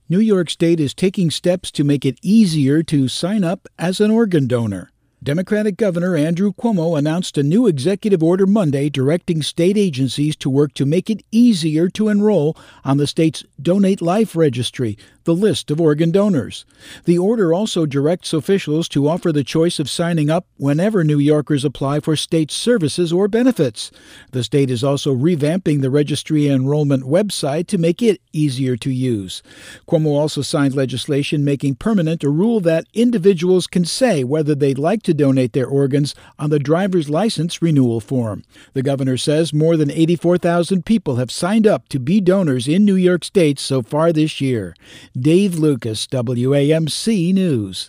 New York State is taking steps to make it easier to sign up as an organ donor. Democratic Governor Andrew Cuomo announced a new executive order Monday directing state agencies to work to make it easier to enroll on the state's Donate Life Registry, the list of organ donors. The order also directs officials to offer the choice of signing up whenever New Yorkers apply for state services or benefits. The state is also revamping the registry enrollment website to make it easier to use. Cuomo also signed legislation making permanent a rule that individuals can say whether they'd like to donate their organs on the driver's license renewal form. The governor says more than 84,000 people have signed up to be donors in New York State so far this year. Dave Lucas, WAMC News.